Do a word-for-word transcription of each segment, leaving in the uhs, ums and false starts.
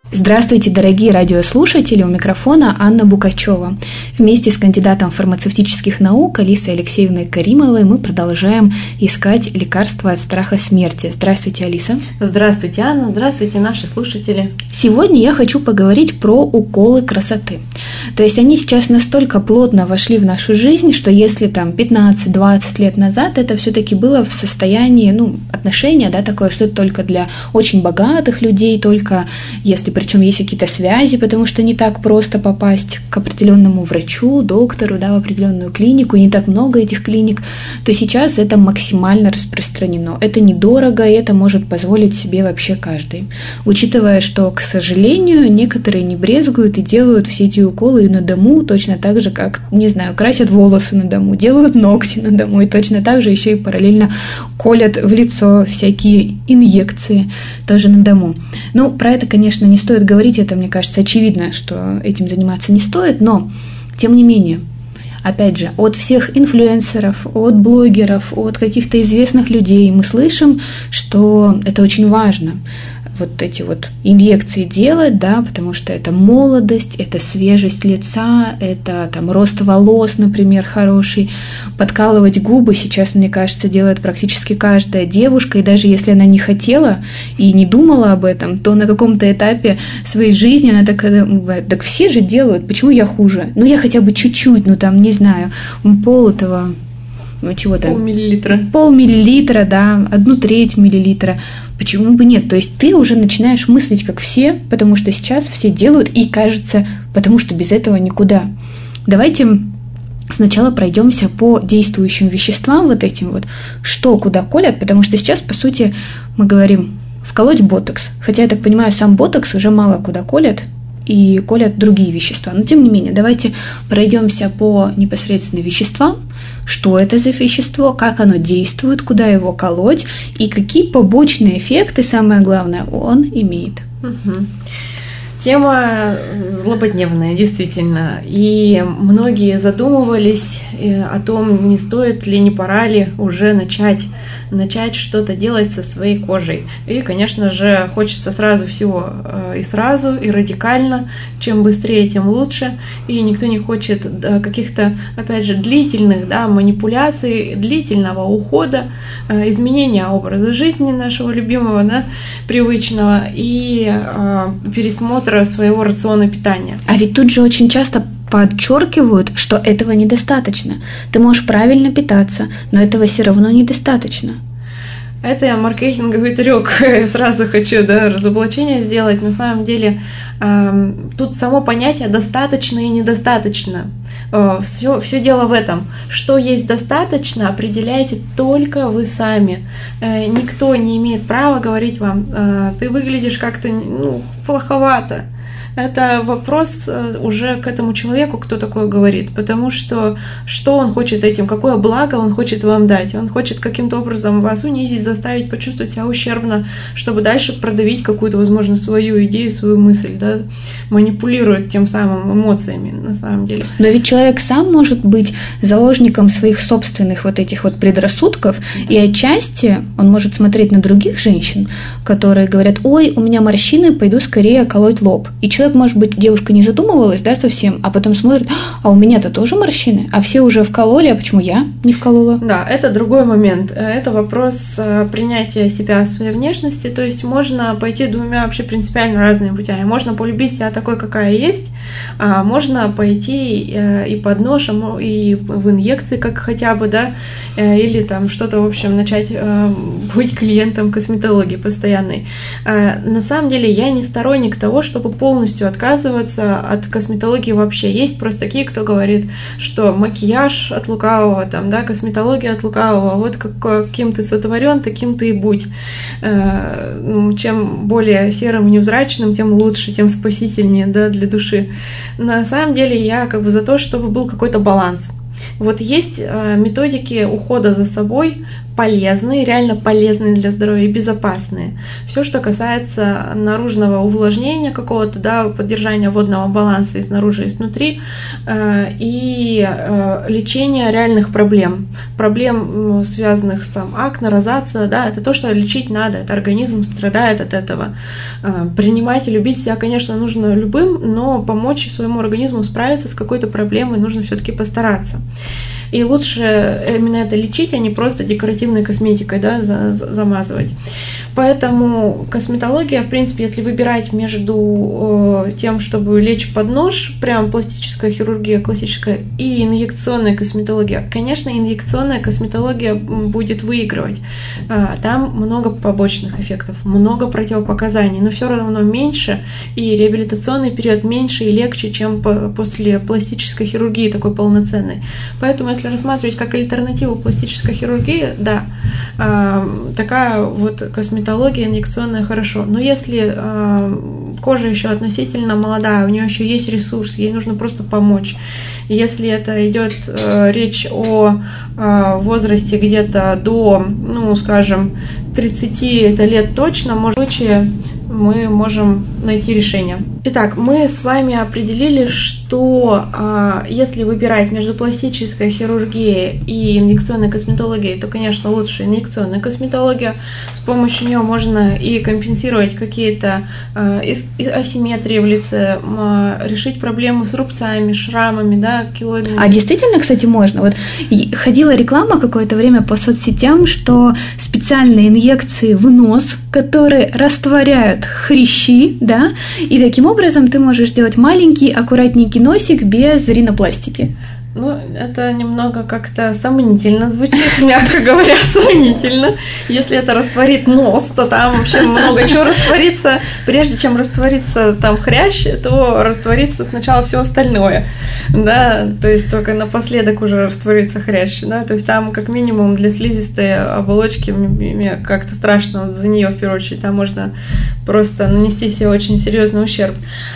Здравствуйте, дорогие радиослушатели, у микрофона Анна Букачева. Вместе с кандидатом фармацевтических наук Алисой Алексеевной Каримовой мы продолжаем искать лекарства от страха смерти. Здравствуйте, Алиса. Здравствуйте, Анна. Здравствуйте, наши слушатели. Сегодня я хочу поговорить про уколы красоты. То есть они сейчас настолько плотно вошли в нашу жизнь, что если там пятнадцать-двадцать лет назад это все-таки было в состоянии, ну, отношения, да, такое, что это только для очень богатых людей, только если причем есть какие-то связи, потому что не так просто попасть к определенному врачу, доктору, да, в определенную клинику, не так много этих клиник, то сейчас это максимально распространено. Это недорого, и это может позволить себе вообще каждый. Учитывая, что, к сожалению, некоторые не брезгуют и делают все эти уколы и на дому, точно так же, как, не знаю, красят волосы на дому, делают ногти на дому, и точно так же еще и параллельно колят в лицо всякие инъекции тоже на дому. Ну, про это, конечно, не стоит говорить, это, мне кажется, очевидно, что этим заниматься не стоит, но, тем не менее, опять же, от всех инфлюенсеров, от блогеров, от каких-то известных людей мы слышим, что это очень важно, вот эти вот инъекции делать, да, потому что это молодость, это свежесть лица, это там рост волос, например, хороший. Подкалывать губы сейчас, мне кажется, делает практически каждая девушка, и даже если она не хотела и не думала об этом, то на каком-то этапе своей жизни она так бывает, так все же делают, почему я хуже? Ну, я хотя бы чуть-чуть, ну, там, не знаю, пол этого... Ну, чего там? Полмиллилитра. Полмиллилитра, да, одну треть миллилитра. Почему бы нет? То есть ты уже начинаешь мыслить как все, потому что сейчас все делают, и кажется, потому что без этого никуда. Давайте сначала пройдемся по действующим веществам, вот этим вот, что куда колят, потому что сейчас, по сути, мы говорим вколоть ботокс. Хотя, я так понимаю, сам ботокс уже мало куда колят, и колят другие вещества. Но, тем не менее, давайте пройдемся по непосредственно веществам, что это за вещество, как оно действует, куда его колоть и какие побочные эффекты, самое главное, он имеет. Угу. Тема злободневная, действительно, и многие задумывались о том, не стоит ли, не пора ли уже начать, начать что-то делать со своей кожей. И, конечно же, хочется сразу всего и сразу, и радикально, чем быстрее, тем лучше, и никто не хочет каких-то, опять же, длительных, да, манипуляций, длительного ухода, изменения образа жизни нашего любимого, да, привычного, и пересмотра своего рациона питания. А ведь тут же очень часто подчеркивают, что этого недостаточно. Ты можешь правильно питаться, но этого все равно недостаточно. Это маркетинговый трюк. Сразу хочу, да, разоблачение сделать. На самом деле э, тут само понятие достаточно и недостаточно. Э, все, все дело в этом. Что есть достаточно, определяете только вы сами. Э, никто не имеет права говорить вам, э, ты выглядишь как-то, ну, плоховато. Это вопрос уже к этому человеку, кто такое говорит, потому что что он хочет этим, какое благо он хочет вам дать. Он хочет каким-то образом вас унизить, заставить почувствовать себя ущербно, чтобы дальше продавить какую-то, возможно, свою идею, свою мысль, да, манипулирует тем самым эмоциями на самом деле. Но ведь человек сам может быть заложником своих собственных вот этих вот предрассудков, да. И отчасти он может смотреть на других женщин, которые говорят: ой, у меня морщины, пойду скорее колоть лоб. И человек, может быть, девушка не задумывалась, да, совсем, а потом смотрит: а у меня-то тоже морщины, а все уже вкололи, а почему я не вколола? Да, это другой момент. Это вопрос принятия себя, своей внешности. То есть можно пойти двумя вообще принципиально разными путями. Можно полюбить себя такой, какая есть, а можно пойти и под ножем, и в инъекции, как хотя бы, да, или там что-то, в общем, начать быть клиентом косметологии постоянной. На самом деле я не сторонник того, чтобы полностью отказываться от косметологии вообще. Есть просто такие, кто говорит, что макияж от лукавого, там, да, косметология от лукавого, вот каким ты сотворен, таким ты и будь. Чем более серым и невзрачным, тем лучше, тем спасительнее, да, для души. На самом деле я как бы за то, чтобы был какой-то баланс. Вот есть методики ухода за собой полезные, реально полезные для здоровья и безопасные. Все, что касается наружного увлажнения какого-то, да, поддержания водного баланса и снаружи, и снутри, и лечения реальных проблем. Проблем, связанных с там, акне, розация, да, это то, что лечить надо, это организм страдает от этого. Принимать и любить себя, конечно, нужно любым, но помочь своему организму справиться с какой-то проблемой нужно все-таки постараться. И лучше именно это лечить, а не просто декоративной косметикой, да, замазывать. Поэтому косметология, в принципе, если выбирать между тем, чтобы лечь под нож, прям пластическая хирургия классическая, и инъекционная косметология, конечно, инъекционная косметология будет выигрывать. Там много побочных эффектов, много противопоказаний, но все равно меньше, и реабилитационный период меньше и легче, чем после пластической хирургии такой полноценной. Поэтому, если рассматривать как альтернативу пластической хирургии, да, такая вот косметология инъекционная хорошо. Но если э, кожа еще относительно молодая, у нее еще есть ресурс, ей нужно просто помочь. Если это идет э, речь о э, возрасте где-то до, ну, скажем, тридцати это лет точно, может, в случае мы можем найти решение. Итак, мы с вами определили, что э, если выбирать между пластической хирургией и инъекционной косметологией, то, конечно, лучше инъекционная косметология. С помощью нее можно и компенсировать какие-то э, асимметрии в лице, э, решить проблему с рубцами, шрамами, да, килоидными. А действительно, кстати, можно. Вот ходила реклама какое-то время по соцсетям, что специальные инъекции в нос, которые растворяют хрящи, да, и таким образом ты можешь сделать маленький, аккуратненький носик без ринопластики. Ну, это немного как-то сомнительно звучит, мягко говоря, сомнительно. Если это растворит нос, то там вообще много чего растворится. Прежде чем растворится там хрящ, то растворится сначала все остальное. Да, то есть только напоследок уже растворится хрящ. Да, то есть там как минимум для слизистой оболочки мне как-то страшно вот за нее в первую очередь. Там можно просто нанести себе очень серьезный ущерб.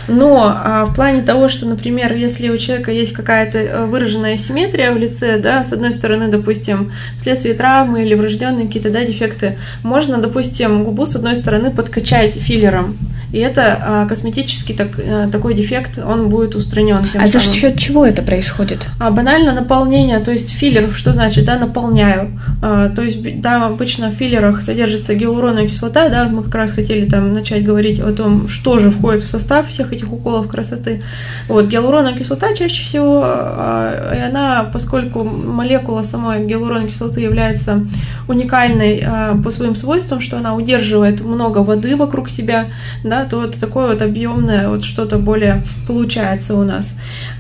Но а в плане того, что, например, если у человека есть какая-то выраженная выраженная асимметрия в лице, да, с одной стороны, допустим, вследствие травмы или врожденные какие-то, да, дефекты, можно, допустим, губу с одной стороны подкачать филлером, и это а, косметический так, а, такой дефект, он будет устранен. А за счет чего это происходит? А, банально наполнение, то есть филлер, что значит, да, наполняю, а, то есть, да, обычно в филлерах содержится гиалуроновая кислота, да, мы как раз хотели там начать говорить о том, что же входит в состав всех этих уколов красоты. Вот, гиалуроновая кислота чаще всего, а, и она, поскольку молекула самой гиалуроновой кислоты является уникальной а, по своим свойствам, что она удерживает много воды вокруг себя, да, то это такое вот объемное вот что-то более получается у нас.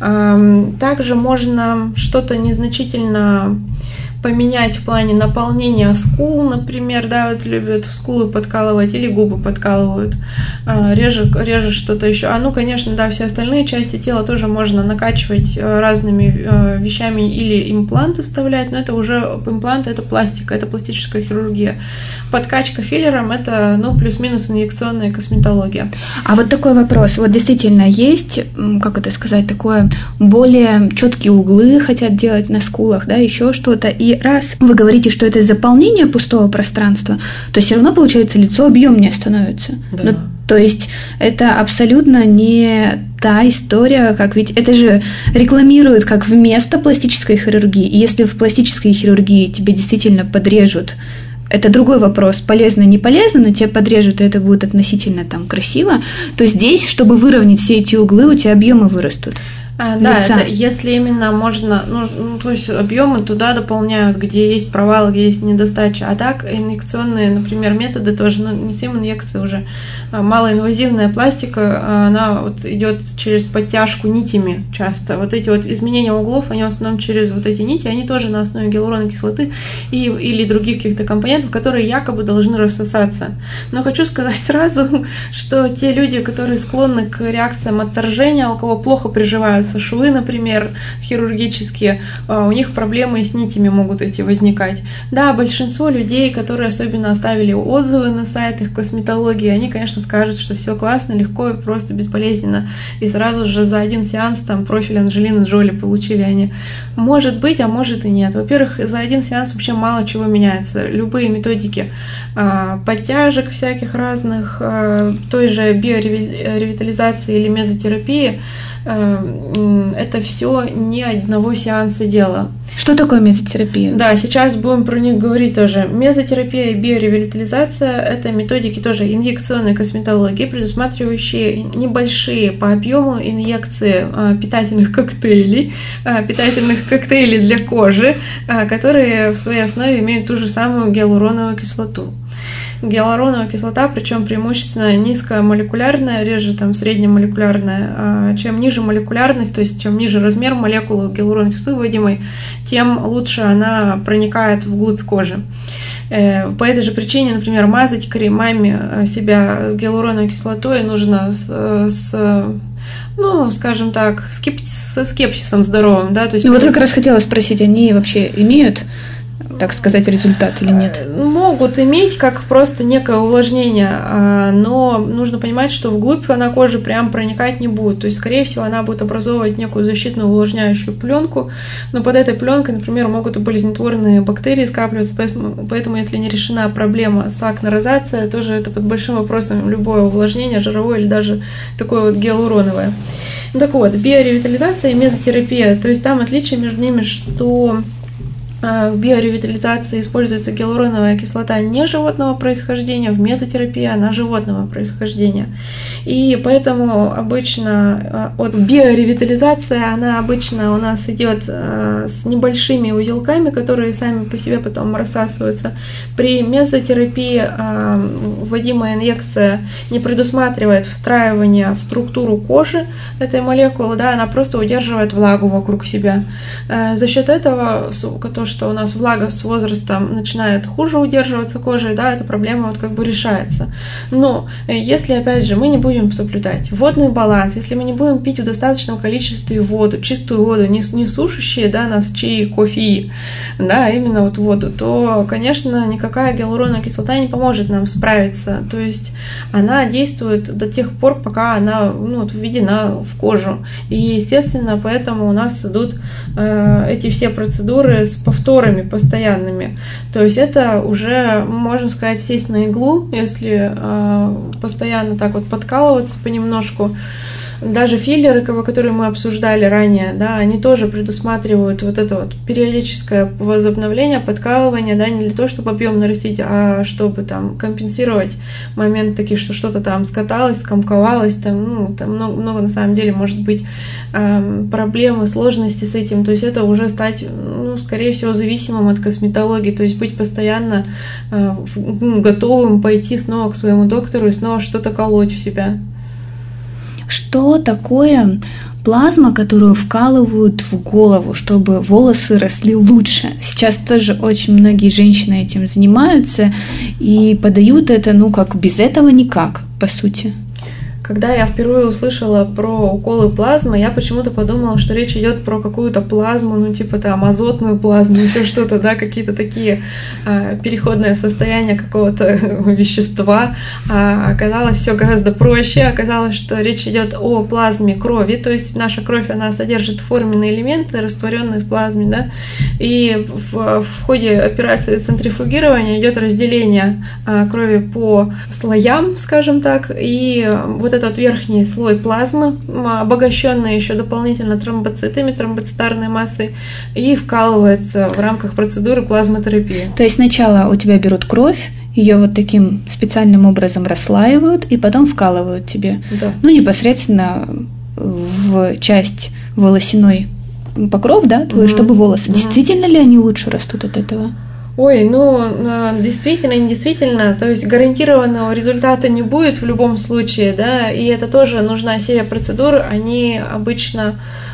А, также можно что-то незначительно поменять в плане наполнения скул, например, да, вот любят скулы подкалывать или губы подкалывают, реже, реже что-то еще. А ну, конечно, да, все остальные части тела тоже можно накачивать разными вещами или импланты вставлять, но это уже импланты, это пластика, это пластическая хирургия. Подкачка филлером – это, ну, плюс-минус инъекционная косметология. А вот такой вопрос. Вот действительно есть, как это сказать, такое более четкие углы хотят делать на скулах, да, еще что-то, и раз вы говорите, что это заполнение пустого пространства, то все равно, получается, лицо объемнее становится. Да. Ну, то есть это абсолютно не та история, как ведь это же рекламируют как вместо пластической хирургии. И если в пластической хирургии тебе действительно подрежут, это другой вопрос, полезно, не полезно, но тебе подрежут, и это будет относительно там красиво, то здесь, чтобы выровнять все эти углы, у тебя объемы вырастут. А, да, это если именно можно, ну, ну, то есть объемы туда дополняют, где есть провалы, где есть недостача. А так инъекционные, например, методы тоже, ну, не всем инъекции уже, малоинвазивная пластика, она вот идет через подтяжку нитями часто. Вот эти вот изменения углов, они в основном через вот эти нити, они тоже на основе гиалуроновой кислоты и, или других каких-то компонентов, которые якобы должны рассосаться. Но хочу сказать сразу, что те люди, которые склонны к реакциям отторжения, у кого плохо приживаются открываются швы, например, хирургические, у них проблемы с нитями могут эти возникать. Да, большинство людей, которые особенно оставили отзывы на сайтах косметологии, они, конечно, скажут, что все классно, легко и просто безболезненно. И сразу же за один сеанс там профиль Анджелины Джоли получили они. Может быть, а может и нет. Во-первых, за один сеанс вообще мало чего меняется. Любые методики а, подтяжек всяких разных, а, той же биоревитализации или мезотерапии, а, это все не одного сеанса дела. Что такое мезотерапия? Да, сейчас будем про них говорить тоже. Мезотерапия и биоревитализация – это методики тоже инъекционной косметологии, предусматривающие небольшие по объему инъекции питательных коктейлей, питательных коктейлей для кожи, которые в своей основе имеют ту же самую гиалуроновую кислоту. Гиалуроновая кислота, причем преимущественно низкомолекулярная, реже там среднемолекулярная. Чем ниже молекулярность, то есть чем ниже размер молекулы гиалуроновой кислоты вводимой, тем лучше она проникает вглубь кожи. По этой же причине, например, мазать кремами себя с гиалуроновой кислотой нужно с, с ну, скажем так, скепти- со скепсисом здоровым. Да? То есть, ну вот как раз хотела спросить, они вообще имеют, так сказать, результат или нет? Могут иметь как просто некое увлажнение, но нужно понимать, что вглубь она кожи прям проникать не будет. То есть, скорее всего, она будет образовывать некую защитную увлажняющую пленку, но под этой пленкой, например, могут и болезнетворные бактерии скапливаться, поэтому, если не решена проблема с акне-розация, тоже это под большим вопросом любое увлажнение, жировое или даже такое вот гиалуроновое. Так вот, биоревитализация и мезотерапия, то есть там отличие между ними, что в биоревитализации используется гиалуроновая кислота не животного происхождения, в мезотерапии она животного происхождения. И поэтому обычно от биоревитализация, она обычно у нас идет с небольшими узелками, которые сами по себе потом рассасываются. При мезотерапии вводимая инъекция не предусматривает встраивание в структуру кожи этой молекулы, да, она просто удерживает влагу вокруг себя. За счет этого, то, что у нас влага с возрастом начинает хуже удерживаться кожей, да, эта проблема вот как бы решается. Но если, опять же, мы не будем соблюдать водный баланс, если мы не будем пить в достаточном количестве воду, чистую воду, не, не сушащие, да, нас чаи, кофе, да, именно вот воду, то, конечно, никакая гиалуроновая кислота не поможет нам справиться. То есть она действует до тех пор, пока она, ну, вот, введена в кожу. И, естественно, поэтому у нас идут э, эти все процедуры с повторами постоянными. То есть это уже, можно сказать, сесть на иглу, если э, постоянно так вот подкалываться понемножку. Даже филлеры, которые мы обсуждали ранее, да, они тоже предусматривают вот это вот периодическое возобновление, подкалывание, да, не для того, чтобы объем нарастить, а чтобы там компенсировать момент такие, что что-то там скаталось, скомковалось, там, ну, там много, много на самом деле может быть эм, проблемы, сложности с этим, то есть это уже стать, ну, скорее всего, зависимым от косметологии, то есть быть постоянно э, готовым пойти снова к своему доктору и снова что-то колоть в себя. Что такое плазма, которую вкалывают в голову, чтобы волосы росли лучше? Сейчас тоже очень многие женщины этим занимаются и подают это, ну как, без этого никак, по сути. Когда я впервые услышала про уколы плазмы, я почему-то подумала, что речь идет про какую-то плазму, ну типа там азотную плазму, еще что-то, да, какие-то такие а, переходные состояния какого-то вещества. А оказалось все гораздо проще. Оказалось, что речь идет о плазме крови, то есть наша кровь, она содержит форменные элементы, растворенные в плазме, да, и в, в ходе операции центрифугирования идет разделение а, крови по слоям, скажем так, и вот этот верхний слой плазмы, обогащенный еще дополнительно тромбоцитами, тромбоцитарной массой, и вкалывается в рамках процедуры плазмотерапии. То есть сначала у тебя берут кровь, ее вот таким специальным образом расслаивают и потом вкалывают тебе, да. Ну, непосредственно в часть волосяной покров, да, твой, mm-hmm. чтобы волосы. Mm-hmm. Действительно ли они лучше растут от этого? Ой, ну, действительно, не действительно, то есть гарантированного результата не будет в любом случае, да, и это тоже нужна серия процедур, они обычно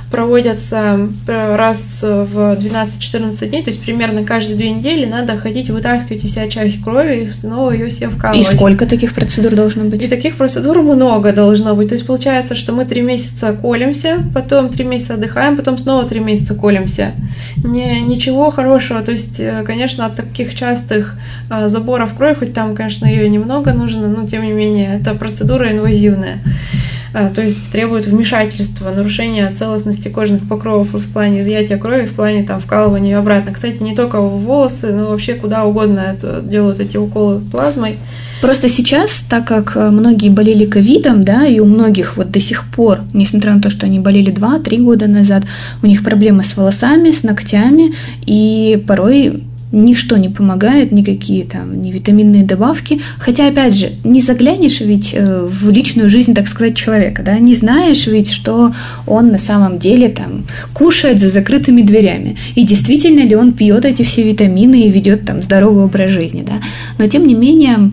проводятся раз в двенадцать-четырнадцать дней, то есть примерно каждые две недели надо ходить, вытаскивать у себя часть крови и снова ее себе вкалывать. И сколько таких процедур должно быть? И таких процедур много должно быть. То есть получается, что мы три месяца колемся, потом три месяца отдыхаем, потом снова три месяца колемся. Не, ничего хорошего. То есть, конечно, от таких частых заборов крови, хоть там, конечно, ее немного нужно, но тем не менее, это процедура инвазивная. То есть требует вмешательства, нарушения целостности кожных покровов в плане изъятия крови, в плане там вкалывания ее обратно. Кстати, не только в волосы, но вообще куда угодно это делают эти уколы плазмой. Просто сейчас, так как многие болели ковидом, да, и у многих вот до сих пор, несмотря на то, что они болели два-три года назад, у них проблемы с волосами, с ногтями, и порой ничто не помогает, никакие там ни витаминные добавки. Хотя, опять же, не заглянешь ведь в личную жизнь, так сказать, человека, да, не знаешь ведь, что он на самом деле там кушает за закрытыми дверями. И действительно ли он пьет эти все витамины и ведет там здоровый образ жизни, да. Но, тем не менее,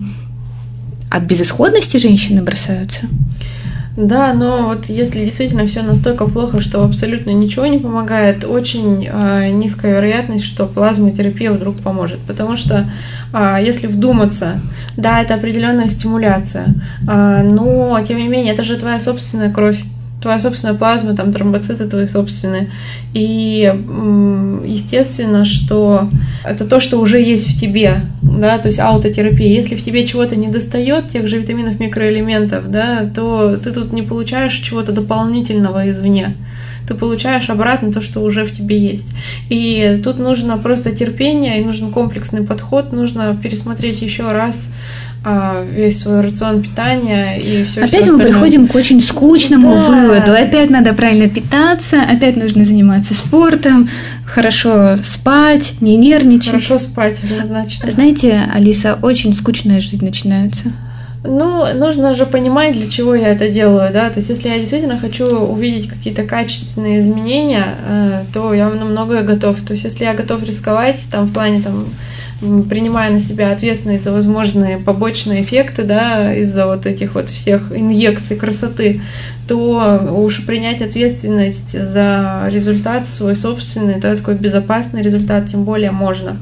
от безысходности женщины бросаются. Да, но вот если действительно все настолько плохо, что абсолютно ничего не помогает, очень э, низкая вероятность, что плазмотерапия вдруг поможет. Потому что, э, если вдуматься, да, это определенная стимуляция, э, но тем не менее, это же твоя собственная кровь, твоя собственная плазма, там тромбоциты твои собственные. И естественно, что это то, что уже есть в тебе, да, то есть аутотерапия. Если в тебе чего-то не достает, тех же витаминов, микроэлементов, да, то ты тут не получаешь чего-то дополнительного извне. Ты получаешь обратно то, что уже в тебе есть. И тут нужно просто терпение, и нужен комплексный подход, нужно пересмотреть еще раз весь свой рацион питания и все. Опять все мы остальное. приходим к очень скучному да. выводу. Опять надо правильно питаться, опять нужно заниматься спортом, хорошо спать, не нервничать. Хорошо спать, однозначно. Знаете, Алиса, очень скучная жизнь начинается. Ну, нужно же понимать, для чего я это делаю, да, то есть если я действительно хочу увидеть какие-то качественные изменения, то я на многое готов, то есть если я готов рисковать, там, в плане, там, принимая на себя ответственность за возможные побочные эффекты, да, из-за вот этих вот всех инъекций красоты, то уж принять ответственность за результат свой собственный, это такой безопасный результат, тем более можно.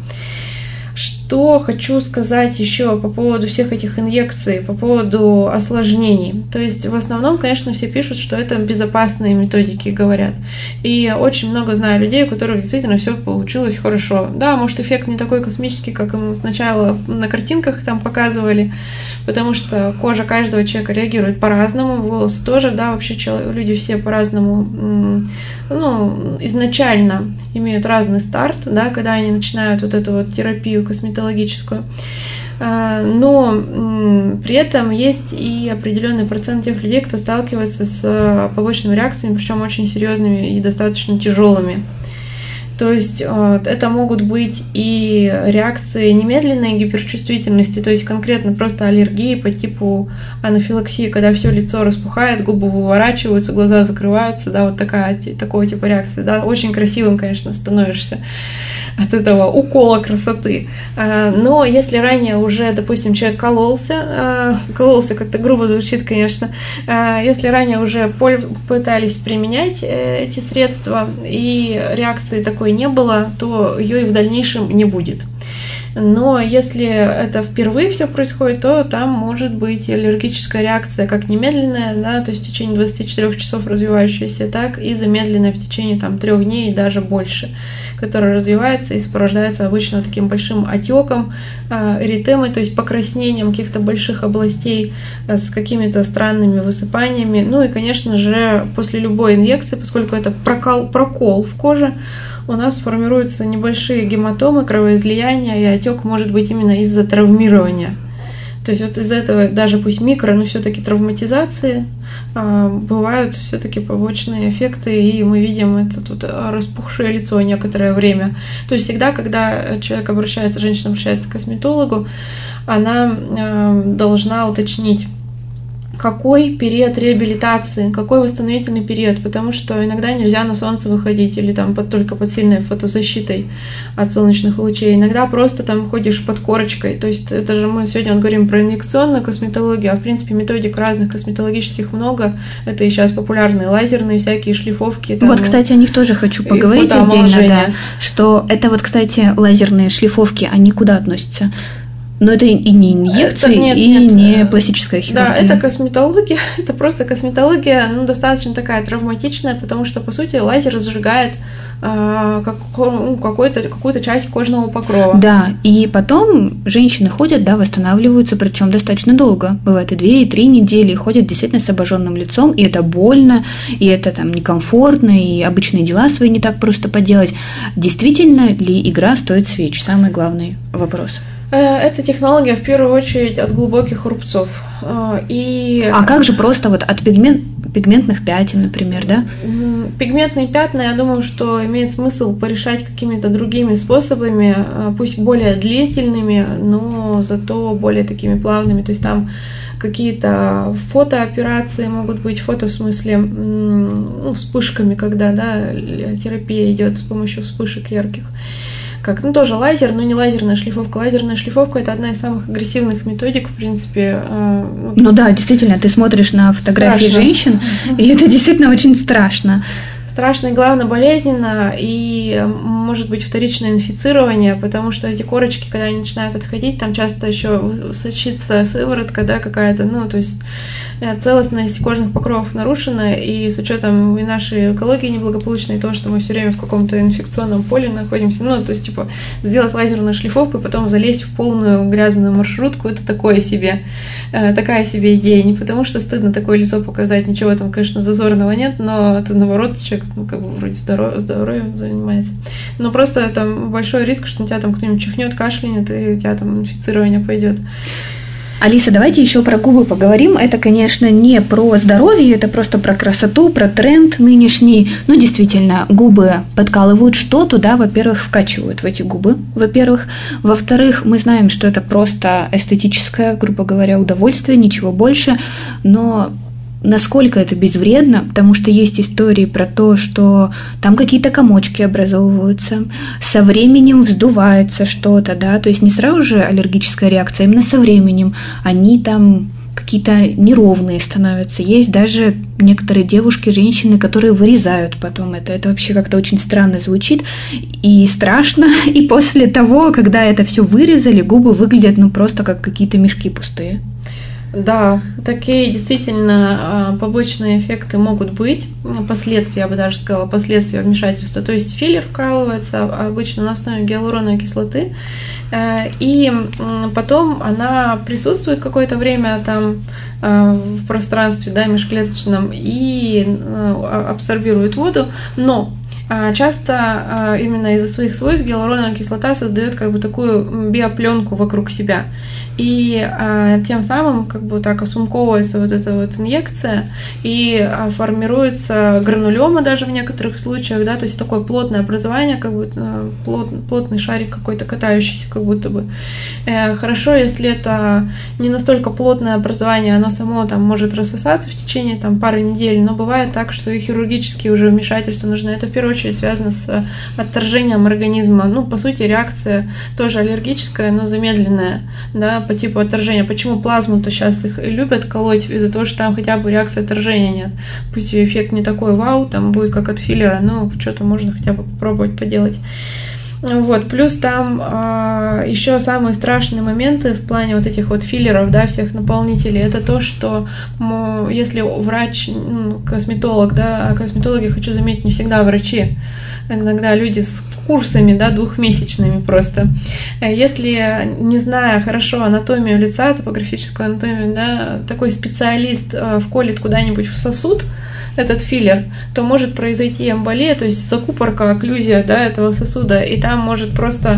Что хочу сказать еще по поводу всех этих инъекций, по поводу осложнений. То есть в основном, конечно, все пишут, что это безопасные методики, говорят. И очень много знаю людей, у которых действительно все получилось хорошо. Да, может, эффект не такой космический, как им сначала на картинках там показывали, потому что кожа каждого человека реагирует по-разному, волосы тоже, да, вообще люди все по-разному, ну, изначально имеют разный старт, да, когда они начинают вот эту вот терапию косметологическую. Но при этом есть и определенный процент тех людей, кто сталкивается с побочными реакциями, причем очень серьезными и достаточно тяжелыми. То есть это могут быть и реакции немедленной гиперчувствительности, то есть конкретно просто аллергии по типу анафилаксии, когда все лицо распухает, губы выворачиваются, глаза закрываются, да, вот такая, такого типа реакции, да, очень красивым, конечно, становишься от этого укола красоты. Но если ранее уже, допустим, человек кололся, кололся как-то грубо звучит, конечно, если ранее уже пытались применять эти средства и реакции такой не было, то ее и в дальнейшем не будет. Но если это впервые все происходит, то там может быть аллергическая реакция как немедленная, да, то есть в течение двадцати четырёх часов развивающаяся, так и замедленная в течение там, трех дней и даже больше, которая развивается и сопровождается обычно таким большим отеком, эритемой, то есть покраснением каких-то больших областей с какими-то странными высыпаниями. Ну и, конечно же, после любой инъекции, поскольку это прокол, прокол в коже, у нас формируются небольшие гематомы, кровоизлияния, и отек может быть именно из-за травмирования. То есть вот из этого даже пусть микро, но все-таки травматизации бывают все-таки побочные эффекты, и мы видим это тут распухшее лицо некоторое время. То есть всегда, когда человек обращается, женщина обращается к косметологу, она должна уточнить, какой период реабилитации, какой восстановительный период, потому что иногда нельзя на солнце выходить или там под, только под сильной фотозащитой от солнечных лучей, иногда просто там ходишь под корочкой, то есть это же мы сегодня вот говорим про инъекционную косметологию, а в принципе методик разных косметологических много, это и сейчас популярные лазерные всякие шлифовки. Там, вот, кстати, о них тоже хочу поговорить отдельно, да, что это вот, кстати, лазерные шлифовки, они куда относятся? Но это и не инъекции, это, нет, и нет, не пластическая хирургия. Да, это косметология, это просто косметология, ну, достаточно такая травматичная, потому что, по сути, лазер сжигает э, как, ну, какую-то, какую-то часть кожного покрова. Да, и потом женщины ходят, да, восстанавливаются, причем достаточно долго. Бывает и две, и три недели, ходят действительно с обожженным лицом, и это больно, и это там некомфортно, и обычные дела свои не так просто поделать. Действительно ли игра стоит свеч? Самый главный вопрос. Эта технология в первую очередь от глубоких рубцов. И... А как же просто вот от пигмент, пигментных пятен, например, да? Пигментные пятна, я думаю, что имеет смысл порешать какими-то другими способами, пусть более длительными, но зато более такими плавными. То есть там какие-то фотооперации могут быть, фото в смысле ну, вспышками, когда да, терапия идет с помощью вспышек ярких. Как, ну, тоже лазер, но не лазерная шлифовка. Лазерная шлифовка – это одна из самых агрессивных методик, в принципе. Э, ну да, действительно, ты смотришь на фотографии страшно. Женщин, и это действительно очень страшно. Страшно и, главное, болезненно, и может быть вторичное инфицирование, потому что эти корочки, когда они начинают отходить, там часто еще сочится сыворотка, да, какая-то, ну, то есть целостность кожных покровов нарушена, и с учетом и нашей экологии неблагополучной, и того, что мы все время в каком-то инфекционном поле находимся, ну, то есть, типа, сделать лазерную шлифовку, потом залезть в полную грязную маршрутку, это такое себе, такая себе идея, не потому что стыдно такое лицо показать, ничего там, конечно, зазорного нет, но это, наоборот, человек, ну, как бы, вроде здоров, здоровьем занимается, но просто там большой риск, что у тебя там кто-нибудь чихнет, кашлянет, и у тебя там инфицирование пойдет. Алиса, давайте еще про губы поговорим. Это, конечно, не про здоровье, это просто про красоту, про тренд нынешний. Ну, действительно, губы подкалывают. Что туда, во-первых, вкачивают в эти губы, во-первых. Во-вторых, мы знаем, что это просто эстетическое, грубо говоря, удовольствие, ничего больше. Но насколько это безвредно, потому что есть истории про то, что там какие-то комочки образовываются, со временем вздувается что-то, да, то есть не сразу же аллергическая реакция, именно со временем они там какие-то неровные становятся. Есть даже некоторые девушки, женщины, которые вырезают потом это. Это вообще как-то очень странно звучит и страшно. И после того, когда это все вырезали, губы выглядят ну просто как какие-то мешки пустые. Да, такие действительно побочные эффекты могут быть, последствия, я бы даже сказала, последствия вмешательства. То есть филлер вкалывается обычно на основе гиалуроновой кислоты, и потом она присутствует какое-то время там в пространстве, да, межклеточном и абсорбирует воду, но часто именно из-за своих свойств гиалуроновая кислота создает как бы такую биопленку вокруг себя. И а, тем самым как бы так осумковывается вот эта вот инъекция и а, формируется гранулема даже в некоторых случаях, да, то есть такое плотное образование, как бы плот, плотный шарик какой-то катающийся как будто бы. Э, хорошо, если это не настолько плотное образование, оно само там может рассосаться в течение там пары недель, но бывает так, что и хирургические уже вмешательства нужны. Это в первую очередь связано с отторжением организма. Ну, по сути, реакция тоже аллергическая, но замедленная, да, по типу отторжения. Почему плазму-то сейчас их и любят колоть? Из-за того, что там хотя бы реакции отторжения нет. Пусть эффект не такой вау, там будет как от филлера, но что-то можно хотя бы попробовать поделать. Вот, плюс там а, еще самые страшные моменты в плане вот этих вот филлеров, да, всех наполнителей, это то, что ну, если врач, ну, косметолог, да, а косметологи, хочу заметить, не всегда врачи, иногда люди с курсами, да, двухмесячными просто. Если, не зная хорошо анатомию лица, топографическую анатомию, да, такой специалист вколет куда-нибудь в сосуд этот филлер, то может произойти эмболия, то есть закупорка, окклюзия, да, этого сосуда, и там может просто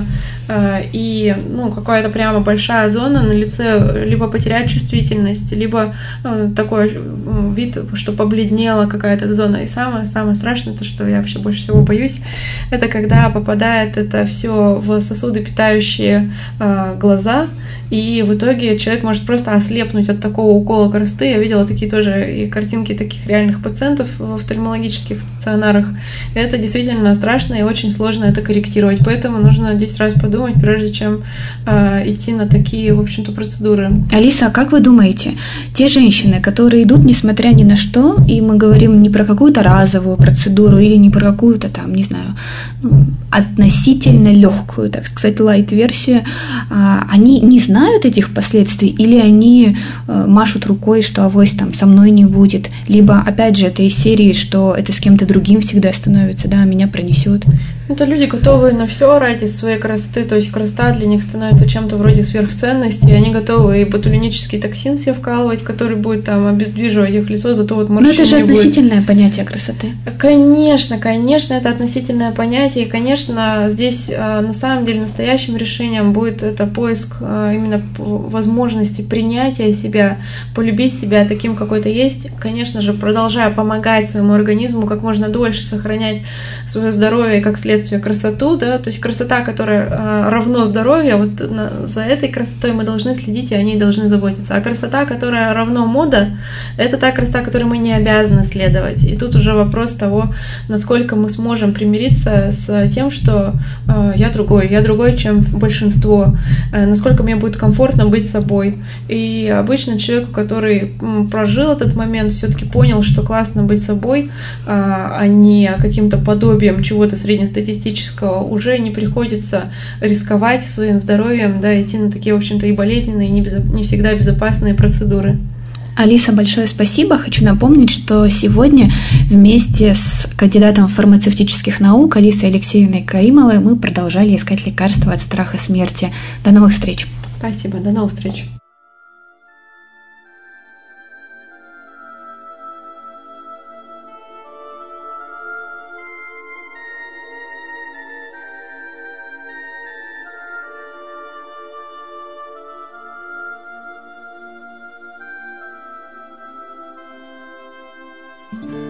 и ну, какая-то прямо большая зона на лице, либо потерять чувствительность, либо ну, такой вид, что побледнела какая-то зона. И самое, самое страшное, то, что я вообще больше всего боюсь, это когда попадает это все в сосуды, питающие глаза, и в итоге человек может просто ослепнуть от такого укола красоты. Я видела такие тоже и картинки таких реальных пациентов в офтальмологических стационарах. Это действительно страшно и очень сложно это корректировать. Поэтому нужно десять раз подумать, прежде чем э, идти на такие, в общем-то, процедуры. Алиса, а как вы думаете, те женщины, которые идут несмотря ни на что, и мы говорим не про какую-то разовую процедуру или не про какую-то там, не знаю, ну, относительно легкую, так сказать, лайт-версию, э, они не знают этих последствий, или они э, машут рукой, что авось там со мной не будет, либо, опять же, это из серии, что это с кем-то другим всегда становится, да, меня пронесет. Это люди, готовые на все ради своей красоты, то есть красота для них становится чем-то вроде сверхценности, и они готовы и ботулинический токсин себе вкалывать, который будет там обездвиживать их лицо, зато вот морщин не будет. Но это же относительное понятие красоты. Конечно, конечно, это относительное понятие, и, конечно, здесь на самом деле настоящим решением будет это поиск именно возможности принятия себя, полюбить себя таким, какой ты есть, конечно же, продолжая помогать своему организму как можно дольше сохранять свое здоровье, как следствие красоту, да, то есть красота, которая э, равно здоровью, вот на, за этой красотой мы должны следить, и о ней должны заботиться. А красота, которая равно мода, это та красота, которой мы не обязаны следовать. И тут уже вопрос того, насколько мы сможем примириться с тем, что э, я другой, я другой, чем большинство, э, насколько мне будет комфортно быть собой. И обычно человеку, который м, прожил этот момент, все-таки понял, что классно быть собой, э, а не каким-то подобием чего-то среднестатистического, уже не приходится рисковать своим здоровьем, да, идти на такие, в общем-то, и болезненные, и не, безо... не всегда безопасные процедуры. Алиса, большое спасибо. Хочу напомнить, что сегодня вместе с кандидатом фармацевтических наук Алисой Алексеевной Каримовой мы продолжали искать лекарства от страха смерти. До новых встреч. Спасибо, до новых встреч. Thank you.